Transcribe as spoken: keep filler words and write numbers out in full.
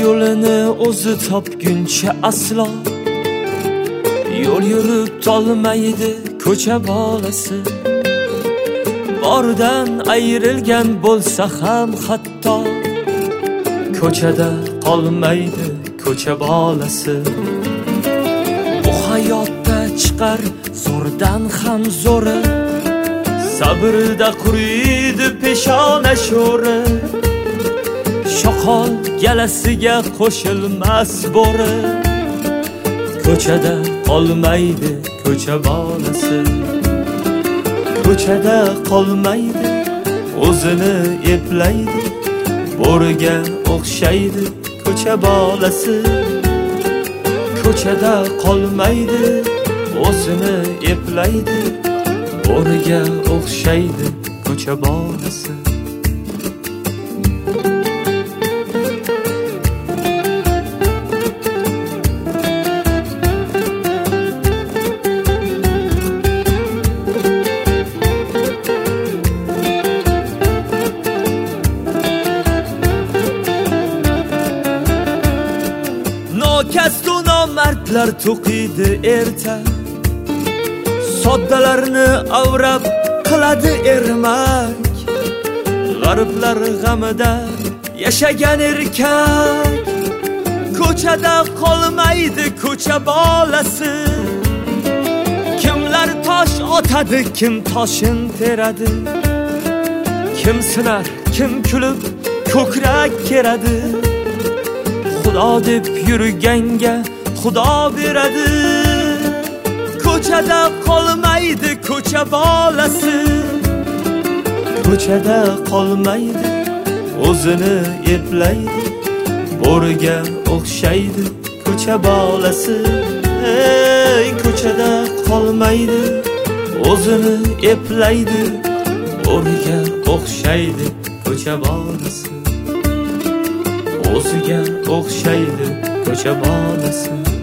yo'lini o'zi topguncha aslo yo'l yurib tolmaydi ko'cha bolasi. Bordan ayrilgan bo'lsa ham hatto ko'chada qolmaydi ko'cha bolasi. Bu hayotda chiqar zo'rdan ham zo'ri, sabrda quriydi peshona sho'ri. Shoqol galasiga qo'shilmas bo'ri, ko'chada qolmaydi ko'cha bolasi. Ko'chada qolmaydi, o'zini eplaydi, bo'riga o'xshaydi ko'cha bolasi. Ko'chada qolmaydi, o'zini eplaydi, bo'riga o'xshaydi ko'cha bolasi. Nokastu nomardlar to'qiydi erta, soddalarni avrab qiladi ermak. G'ariblar g'amida yashagan erkak, ko'chada qolmaydi ko'cha bolasi. Kimlar tosh otadi, kim toshin teradi, kim sinar, kim kulib ko'krak keradi. Xudo deb yurganga Xudo beradi. Ko'chada qolmaydi ko'cha bolasi. Ko'chada qolmaydi, o'zini eplaydi, bo'riga o'xshaydi ko'cha bolasi. Ey, ko'chada qolmaydi, o'zini eplaydi, bo'riga o'xshaydi ko'cha bolasi. O'ziga o'xshaydi ko'cha bolasi.